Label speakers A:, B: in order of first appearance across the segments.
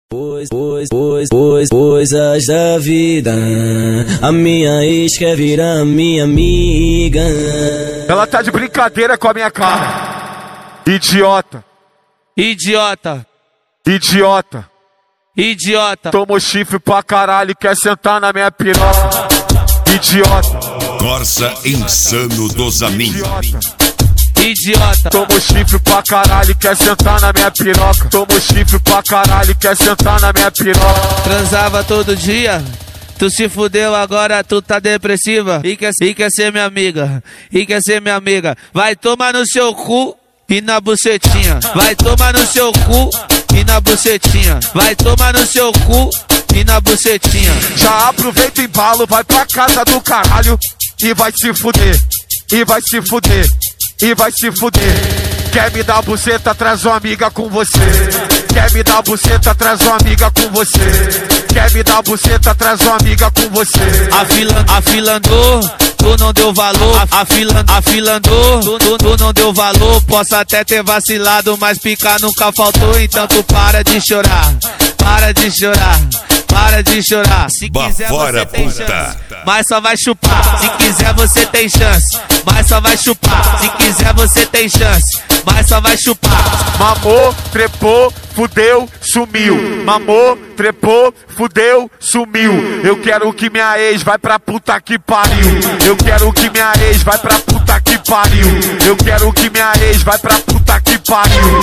A: Coisas da vida, a minha ex quer virar minha amiga.
B: Ela tá de brincadeira com a minha cara. Idiota.
C: Idiota.
B: Idiota.
C: Idiota.
B: Tomou chifre pra caralho e quer sentar na minha piroca. Idiota.
D: Corsa insano dos amigos.
C: Idiota.
B: Tomou chifre pra caralho e quer sentar na minha piroca. Tomou chifre pra caralho e quer sentar na minha piroca.
C: Transava todo dia. Tu se fudeu, agora tu tá depressiva. E quer ser minha amiga. E quer ser minha amiga. Vai tomar no seu cu e na bucetinha. Vai tomar no seu cu e na bucetinha. Vai tomar no seu cu e na bucetinha.
B: Já aproveita o embalo, vai pra casa do caralho e vai se fuder. E vai se fuder. E vai se fuder. Quer me dar buceta, traz uma amiga com você. Quer me dar buceta, traz uma amiga com você. Quer me dar buceta, traz uma amiga com você.
C: Afilandou, tu não deu valor. Afilandou, tu não deu valor. Posso até ter vacilado, mas picar nunca faltou. Então tu para de chorar, para de chorar. Para de chorar, se quiser
D: fora,
C: você tem
D: puta.
C: chance, mas só vai chupar. Se quiser você tem chance, mas só vai chupar. Se quiser você tem chance, mas só vai chupar.
B: Mamou, trepou, fudeu, sumiu. Mamou, trepou, fudeu, sumiu. Eu quero que minha ex vai pra puta que pariu. Eu quero que minha ex vai pra puta que pariu. Eu quero que minha ex vai pra puta que pariu.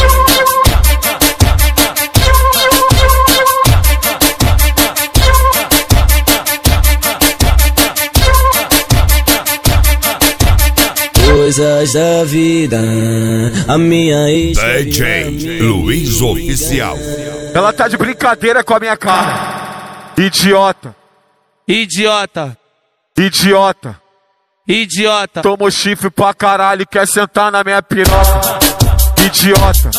A: Coisas da vida, a minha ex quer virar
D: DJ
A: minha
D: Luiz
A: amiga.
D: Oficial.
B: Ela tá de brincadeira com a minha cara. Idiota.
C: Idiota.
B: Idiota.
C: Idiota.
B: Tomou chifre pra caralho e quer sentar na minha piroca. Idiota.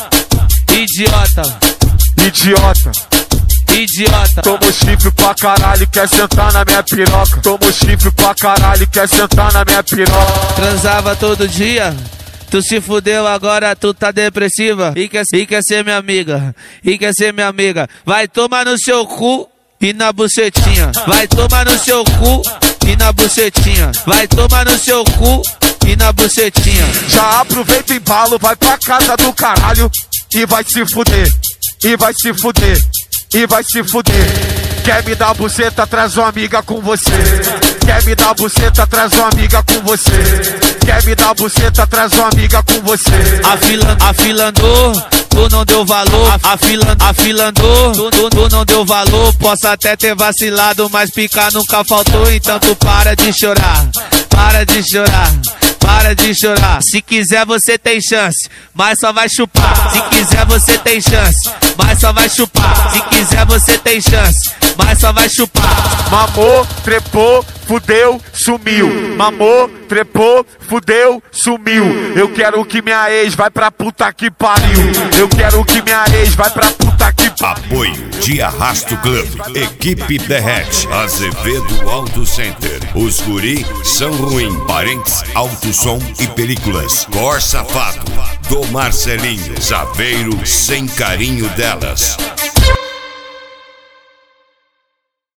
C: Idiota.
B: Idiota.
C: Idiota.
B: Tomou chifre pra caralho e quer sentar na minha piroca. Tomou chifre pra caralho e quer sentar na minha piroca.
C: Transava todo dia. Tu se fudeu, agora tu tá depressiva. E quer ser minha amiga. E quer ser minha amiga. Vai tomar no seu cu e na bucetinha. Vai tomar no seu cu e na bucetinha. Vai tomar no seu cu e na bucetinha.
B: Já aproveita o embalo, vai pra casa do caralho e vai se fuder. E vai se fuder. E vai se fuder. Quer me dar buceta, traz uma amiga com você. Quer me dar buceta, traz uma amiga com você. Quer me dar buceta, traz uma amiga com você.
C: Afilandou, tu não deu valor. Afilandou, tu não deu valor. Posso até ter vacilado, mas picar nunca faltou. Então tu para de chorar, para de chorar. Para de chorar, se quiser você tem chance, mas só vai chupar. Se quiser você tem chance, mas só vai chupar. Se quiser você tem chance, mas só vai chupar.
B: Mamou, trepou, fudeu, sumiu. Mamou, trepou, fudeu, sumiu. Eu quero que minha ex vai pra puta que pariu. Eu quero que minha ex vai pra puta que pariu.
D: Apoio de Arrasto Club. Equipe Derrete. Azevedo Auto Center. Os guri são ruim. Parentes, auto som e películas. Cor Safado. Do Marcelinho. Zaveiro sem carinho delas.